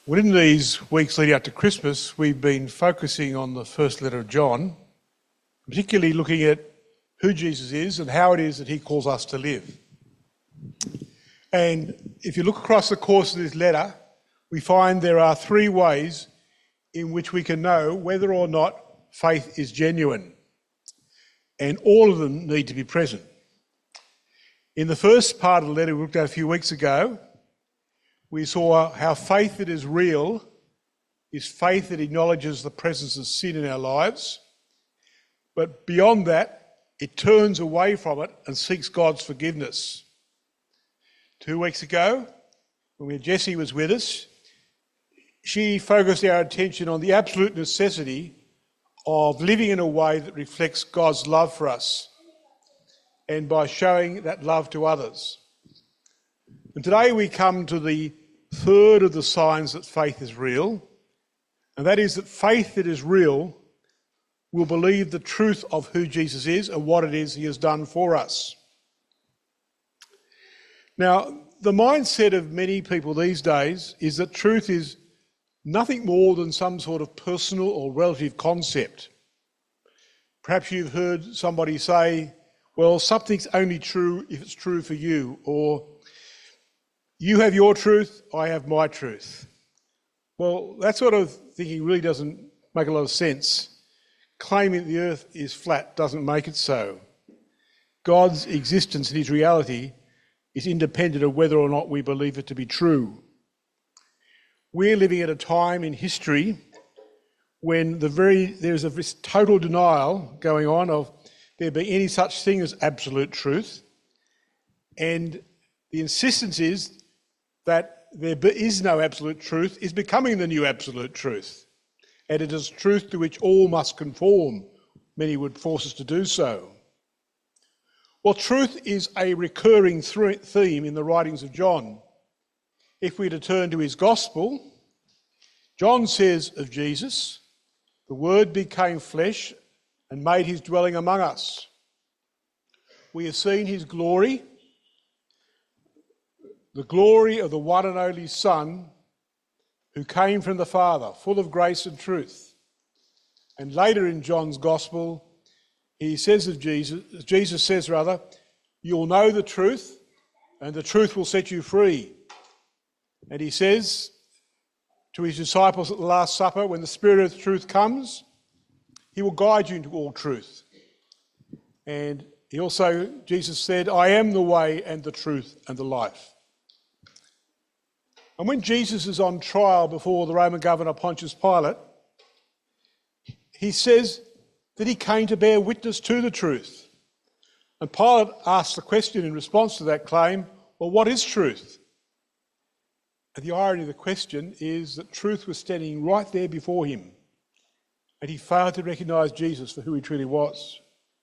Well, in these weeks leading up to Christmas, we've been focusing on the first letter of John, particularly looking at who Jesus is and how it is that he calls us to live. And if you look across the course of this letter, we find there are three ways in which we can know whether or not faith is genuine. And all of them need to be present. In the first part of the letter we looked at a few weeks ago, we saw how faith that is real is faith that acknowledges the presence of sin in our lives. But beyond that, it turns away from it and seeks God's forgiveness. 2 weeks ago, when Jessie was with us, she focused our attention on the absolute necessity of living in a way that reflects God's love for us and by showing that love to others. And today we come to the third of the signs that faith is real, and that is that faith that is real will believe the truth of who Jesus is and what it is he has done for us. Now, the mindset of many people these days is that truth is nothing more than some sort of personal or relative concept. Perhaps you've heard somebody say, well, something's only true if it's true for you, or you have your truth, I have my truth. Well, that sort of thinking really doesn't make a lot of sense. Claiming the earth is flat doesn't make it so. God's existence and his reality is independent of whether or not we believe it to be true. We're living at a time in history when there's this total denial going on of there being any such thing as absolute truth, and the insistence is that there is no absolute truth is becoming the new absolute truth, and it is truth to which all must conform. Many would force us to do so. Well, truth is a recurring theme in the writings of John. If we turn to his gospel, John says of Jesus, the Word became flesh and made his dwelling among us. We have seen his glory, the glory of the one and only Son who came from the Father, full of grace and truth. And later in John's Gospel, he says of Jesus says, you'll know the truth and the truth will set you free. And he says to his disciples at the Last Supper, when the Spirit of truth comes, he will guide you into all truth. And Jesus said, I am the way and the truth and the life. And when Jesus is on trial before the Roman governor Pontius Pilate, he says that he came to bear witness to the truth. And Pilate asks the question in response to that claim, well, what is truth? And the irony of the question is that truth was standing right there before him, and he failed to recognise Jesus for who he truly was.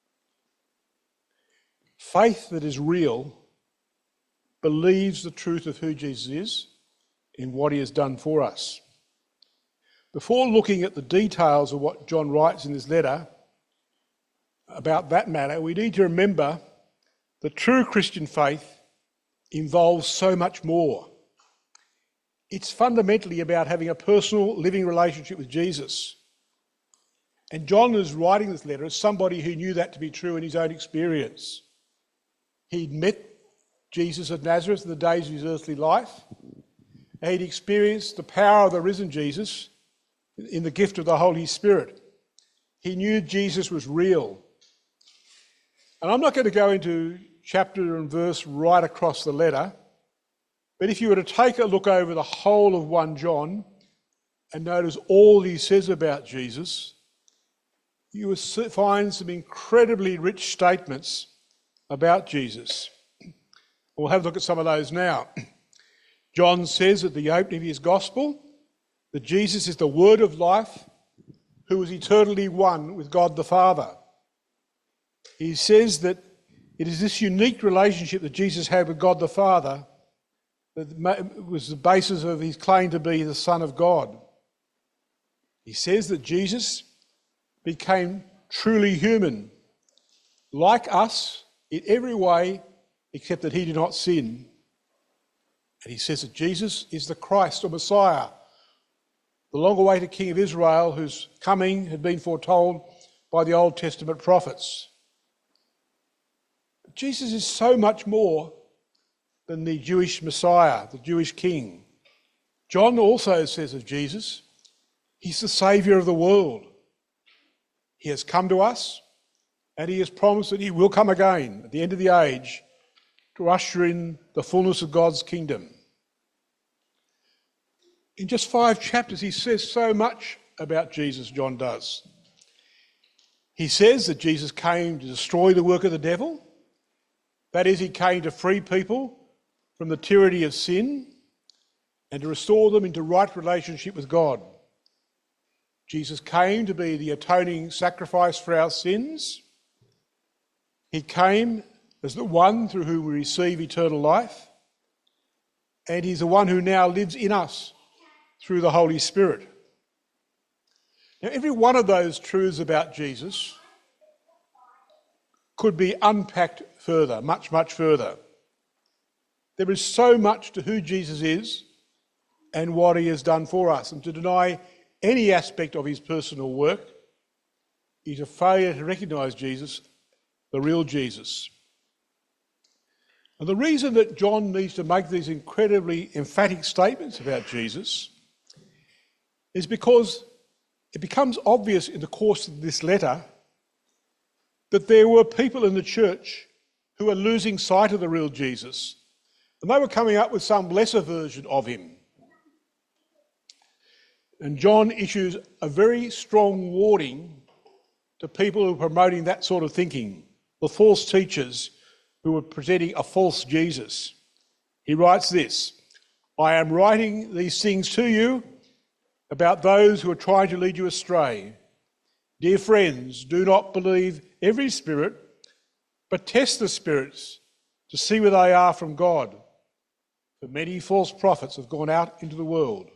Faith that is real believes the truth of who Jesus is in what he has done for us. Before looking at the details of what John writes in this letter about that matter, we need to remember that true Christian faith involves so much more. It's fundamentally about having a personal living relationship with Jesus. And John is writing this letter as somebody who knew that to be true in his own experience. He'd met Jesus of Nazareth in the days of his earthly life. He'd experienced the power of the risen Jesus in the gift of the Holy Spirit. He knew Jesus was real. And I'm not going to go into chapter and verse right across the letter, but if you were to take a look over the whole of 1 John and notice all he says about Jesus, you will find some incredibly rich statements about Jesus. We'll have a look at some of those now. John says at the opening of his gospel that Jesus is the Word of life who was eternally one with God the Father. He says that it is this unique relationship that Jesus had with God the Father that was the basis of his claim to be the Son of God. He says that Jesus became truly human, like us in every way except that he did not sin. And he says that Jesus is the Christ or Messiah, the long-awaited King of Israel whose coming had been foretold by the Old Testament prophets. But Jesus is so much more than the Jewish Messiah, the Jewish King. John also says of Jesus, he's the Saviour of the world. He has come to us and he has promised that he will come again at the end of the age to usher in the fullness of God's kingdom. In just 5 chapters, he says so much about Jesus, John does. He says that Jesus came to destroy the work of the devil. That is, he came to free people from the tyranny of sin and to restore them into right relationship with God. Jesus came to be the atoning sacrifice for our sins. He came as the one through whom we receive eternal life, and he's the one who now lives in us through the Holy Spirit. Now, every one of those truths about Jesus could be unpacked further, much, much further. There is so much to who Jesus is and what he has done for us, and to deny any aspect of his personal work is a failure to recognise Jesus, the real Jesus. And the reason that John needs to make these incredibly emphatic statements about Jesus is because it becomes obvious in the course of this letter that there were people in the church who were losing sight of the real Jesus, and they were coming up with some lesser version of him. And John issues a very strong warning to people who are promoting that sort of thinking, the false teachers who were presenting a false Jesus. He writes this, "I am writing these things to you about those who are trying to lead you astray. Dear friends, do not believe every spirit, but test the spirits to see whether they are from God. For many false prophets have gone out into the world."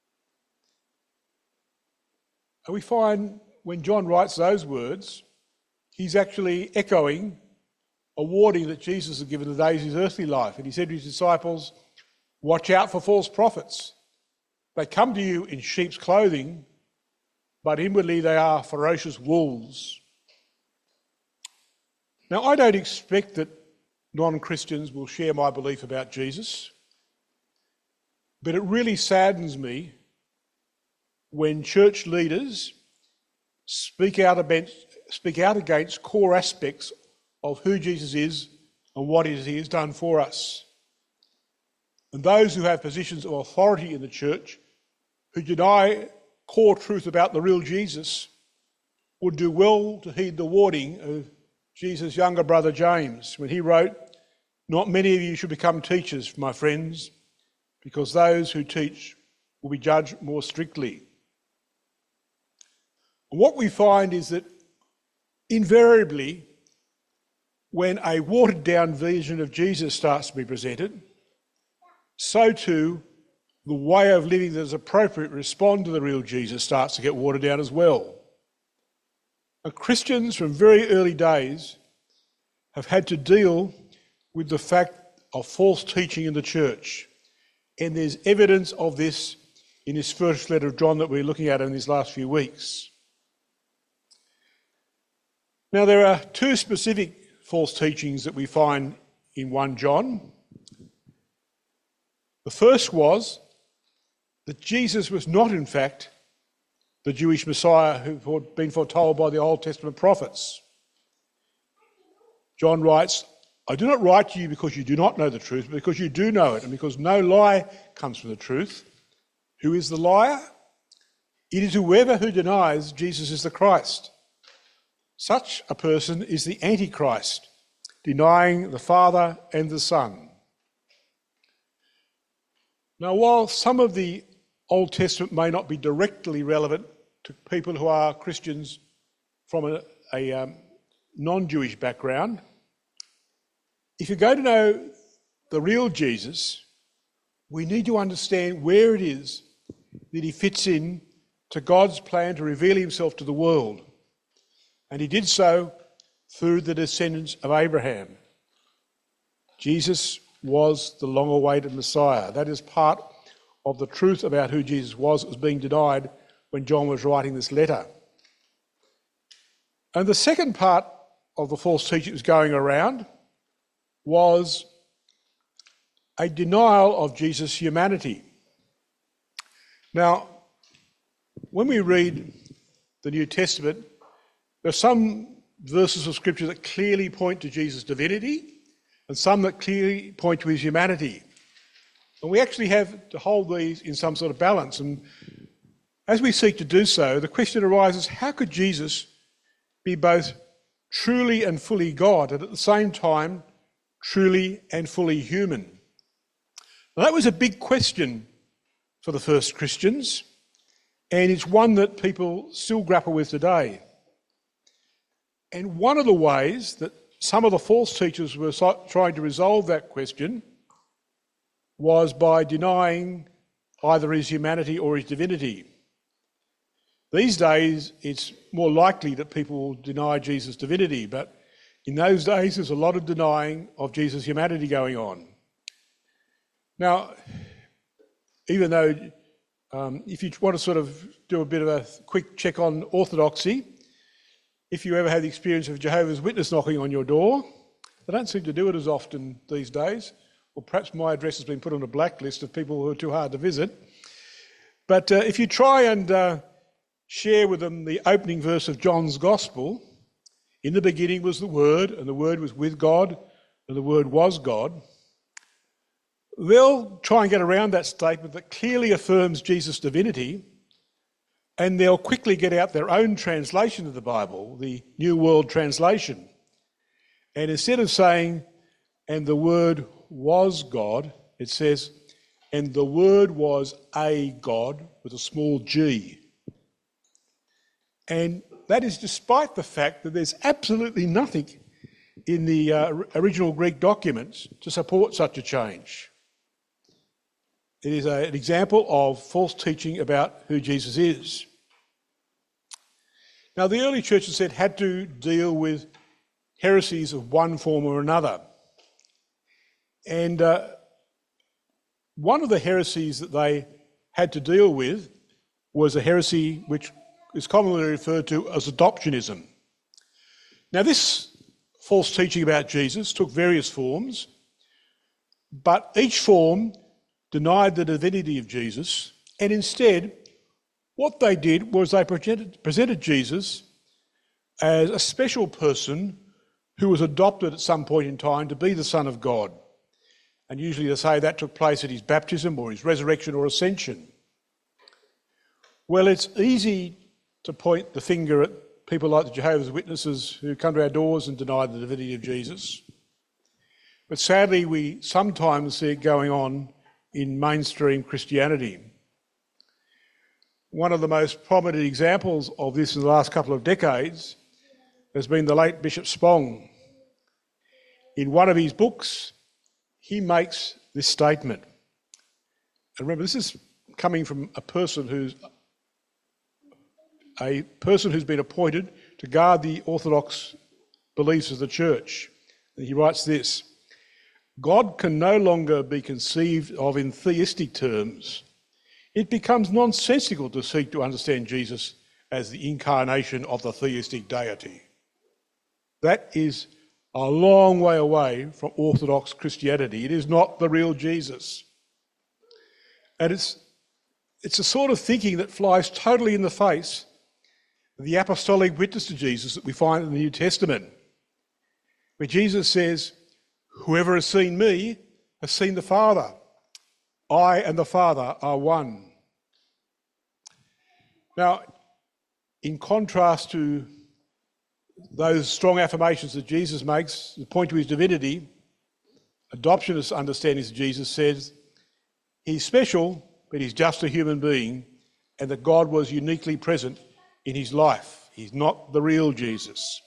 And we find when John writes those words, he's actually echoing a warning that Jesus had given the days of his earthly life. And he said to his disciples, "Watch out for false prophets. They come to you in sheep's clothing, but inwardly they are ferocious wolves." Now, I don't expect that non-Christians will share my belief about Jesus, but it really saddens me when church leaders speak out against core aspects of who Jesus is and what it is he has done for us. And those who have positions of authority in the church who deny core truth about the real Jesus would do well to heed the warning of Jesus' younger brother James when he wrote, "Not many of you should become teachers, my friends, because those who teach will be judged more strictly." And what we find is that invariably, when a watered-down version of Jesus starts to be presented, so too the way of living that is appropriate to respond to the real Jesus starts to get watered down as well. And Christians from very early days have had to deal with the fact of false teaching in the church. And there's evidence of this in this first letter of John that we're looking at in these last few weeks. Now, there are 2 specific false teachings that we find in 1 John. The first was that Jesus was not, in fact, the Jewish Messiah who had been foretold by the Old Testament prophets. John writes, "I do not write to you because you do not know the truth, but because you do know it, and because no lie comes from the truth. Who is the liar? It is whoever who denies Jesus is the Christ. Such a person is the Antichrist, denying the Father and the Son." Now, while some of the Old Testament may not be directly relevant to people who are Christians from a non-Jewish background, if you're going to know the real Jesus, we need to understand where it is that he fits in to God's plan to reveal himself to the world. And he did so through the descendants of Abraham. Jesus was the long-awaited Messiah. That is part of the truth about who Jesus was being denied when John was writing this letter. And the second part of the false teaching that was going around was a denial of Jesus' humanity. Now, when we read the New Testament, there are some verses of Scripture that clearly point to Jesus' divinity and some that clearly point to his humanity. And we actually have to hold these in some sort of balance. And as we seek to do so, the question arises, how could Jesus be both truly and fully God and at the same time truly and fully human? Now, that was a big question for the first Christians, and it's one that people still grapple with today. And one of the ways that some of the false teachers were trying to resolve that question was by denying either his humanity or his divinity. These days, it's more likely that people will deny Jesus' divinity, but in those days, there's a lot of denying of Jesus' humanity going on. Now, even though if you want to sort of do a bit of a quick check on orthodoxy, if you ever have the experience of Jehovah's Witness knocking on your door, they don't seem to do it as often these days, or perhaps my address has been put on a blacklist of people who are too hard to visit. But if you try and share with them the opening verse of John's Gospel, in the beginning was the Word, and the Word was with God, and the Word was God, they'll try and get around that statement that clearly affirms Jesus' divinity, and they'll quickly get out their own translation of the Bible, the New World Translation. And instead of saying, and the Word was God, it says, and the Word was a God with a small g. And that is despite the fact that there's absolutely nothing in the original Greek documents to support such a change. It is an example of false teaching about who Jesus is. Now, the early church, as I said, had to deal with heresies of one form or another. And one of the heresies that they had to deal with was a heresy which is commonly referred to as adoptionism. Now, this false teaching about Jesus took various forms, but each form denied the divinity of Jesus, and instead what they did was they presented Jesus as a special person who was adopted at some point in time to be the Son of God. And usually they say that took place at his baptism or his resurrection or ascension. Well, it's easy to point the finger at people like the Jehovah's Witnesses who come to our doors and deny the divinity of Jesus. But sadly, we sometimes see it going on in mainstream Christianity. One of the most prominent examples of this in the last couple of decades has been the late Bishop Spong. In one of his books, he makes this statement. And remember, this is coming from a person who's been appointed to guard the orthodox beliefs of the church. And he writes this: God can no longer be conceived of in theistic terms. It becomes nonsensical to seek to understand Jesus as the incarnation of the theistic deity. That is a long way away from orthodox Christianity. It is not the real Jesus. And it's a sort of thinking that flies totally in the face of the apostolic witness to Jesus that we find in the New Testament, where Jesus says, "Whoever has seen me has seen the Father. I and the Father are one." Now, in contrast to those strong affirmations that Jesus makes that point to his divinity, adoptionist understandings of Jesus says he's special, but he's just a human being, and that God was uniquely present in his life. He's not the real Jesus.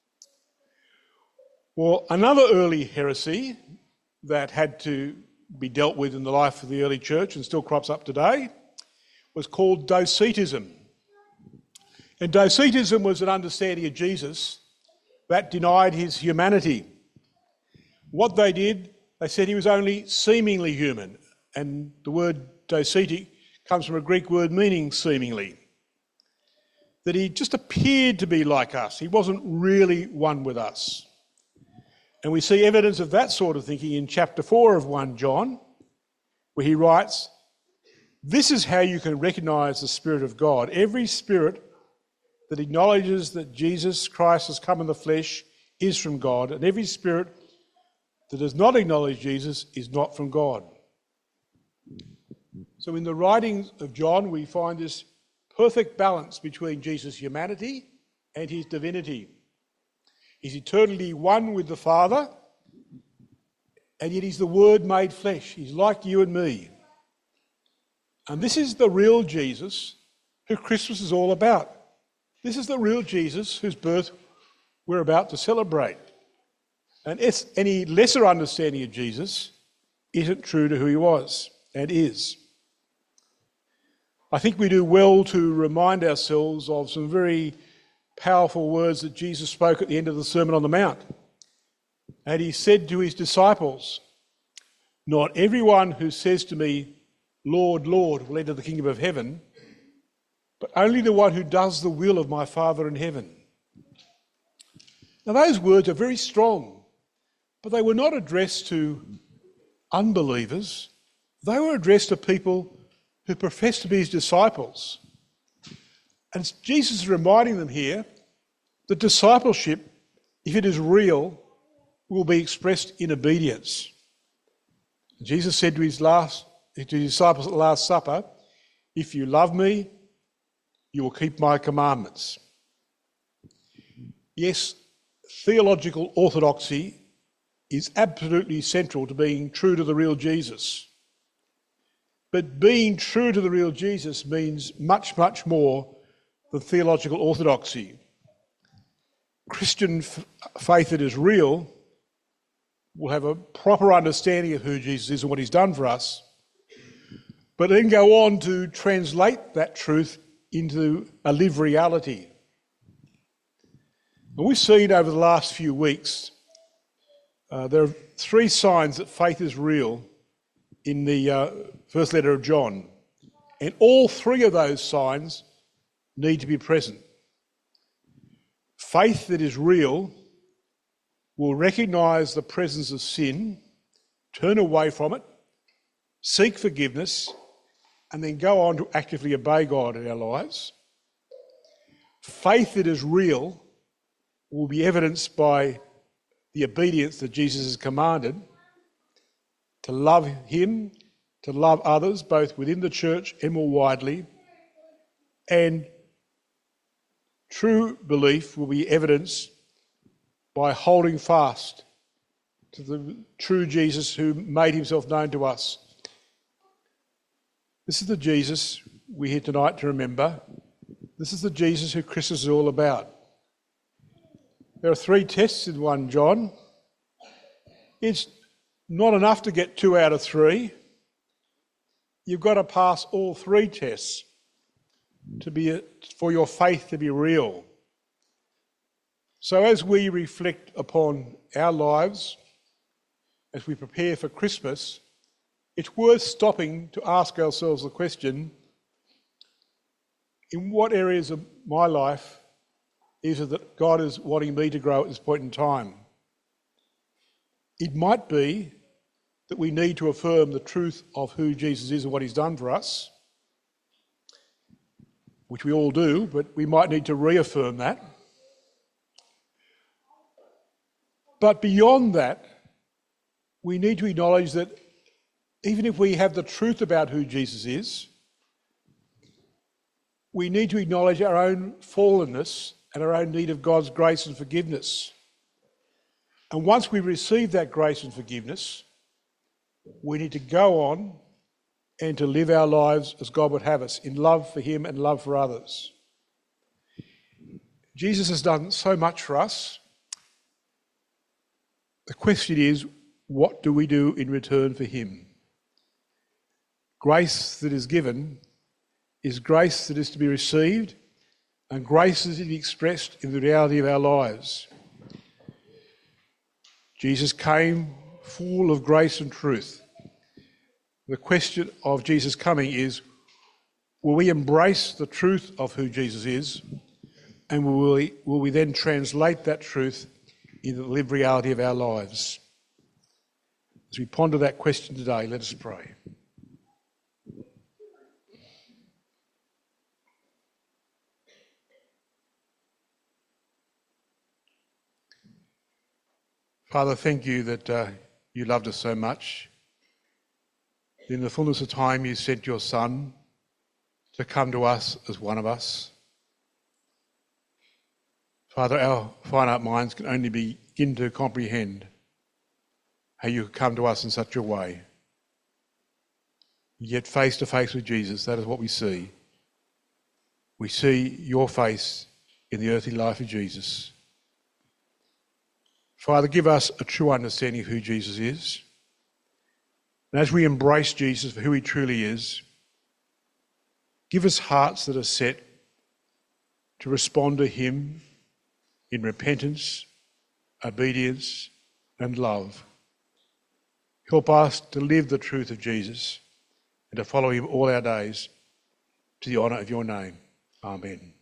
Well, another early heresy that had to be dealt with in the life of the early church and still crops up today was called Docetism. And Docetism was an understanding of Jesus that denied his humanity. What they did, they said he was only seemingly human. And the word docetic, comes from a Greek word meaning seemingly. That he just appeared to be like us. He wasn't really one with us. And we see evidence of that sort of thinking in chapter 4 of 1 John, where he writes, "This is how you can recognise the Spirit of God. Every spirit that acknowledges that Jesus Christ has come in the flesh is from God, and every spirit that does not acknowledge Jesus is not from God." So in the writings of John, we find this perfect balance between Jesus' humanity and his divinity. He's eternally one with the Father, and yet he's the Word made flesh. He's like you and me. And this is the real Jesus who Christmas is all about. This is the real Jesus whose birth we're about to celebrate. And any lesser understanding of Jesus isn't true to who he was and is. I think we do well to remind ourselves of some very powerful words that Jesus spoke at the end of the Sermon on the Mount. And he said to his disciples, "Not everyone who says to me, 'Lord, Lord,' will enter the kingdom of heaven, but only the one who does the will of my Father in heaven." Now those words are very strong, but they were not addressed to unbelievers. They were addressed to people who profess to be his disciples. And Jesus is reminding them here that discipleship, if it is real, will be expressed in obedience. Jesus said to his disciples at the Last Supper, "If you love me, you will keep my commandments." Yes, theological orthodoxy is absolutely central to being true to the real Jesus. But being true to the real Jesus means much, much more than theological orthodoxy. Christian faith that is real will have a proper understanding of who Jesus is and what he's done for us, but then go on to translate that truth into a lived reality. And we've seen over the last few weeks, there are 3 signs that faith is real in the first letter of John. And all 3 of those signs need to be present. Faith that is real will recognise the presence of sin, turn away from it, seek forgiveness, and then go on to actively obey God in our lives. Faith that is real will be evidenced by the obedience that Jesus has commanded, to love him, to love others, both within the church and more widely. And true belief will be evidenced by holding fast to the true Jesus who made himself known to us. This is the Jesus we're here tonight to remember. This is the Jesus who Christmas is all about. There are 3 tests in 1 John. It's not enough to get 2 out of 3. You've got to pass all 3 tests for your faith to be real. So as we reflect upon our lives, as we prepare for Christmas, it's worth stopping to ask ourselves the question, in what areas of my life is it that God is wanting me to grow at this point in time? It might be that we need to affirm the truth of who Jesus is and what he's done for us, which we all do, but we might need to reaffirm that. But beyond that, we need to acknowledge that even if we have the truth about who Jesus is, we need to acknowledge our own fallenness and our own need of God's grace and forgiveness. And once we receive that grace and forgiveness, we need to go on and to live our lives as God would have us, in love for him and love for others. Jesus has done so much for us. The question is, what do we do in return for him? Grace that is given is grace that is to be received, and grace is to be expressed in the reality of our lives. Jesus came full of grace and truth. The question of Jesus coming is, will we embrace the truth of who Jesus is, and will we then translate that truth into the lived reality of our lives? As we ponder that question today, let us pray. Father, thank you that you loved us so much. In the fullness of time, you sent your Son to come to us as one of us. Father, our finite minds can only begin to comprehend how you could come to us in such a way. Yet face to face with Jesus, that is what we see. We see your face in the earthly life of Jesus. Father, give us a true understanding of who Jesus is. And as we embrace Jesus for who he truly is, give us hearts that are set to respond to him in repentance, obedience, and love. Help us to live the truth of Jesus and to follow him all our days to the honour of your name. Amen.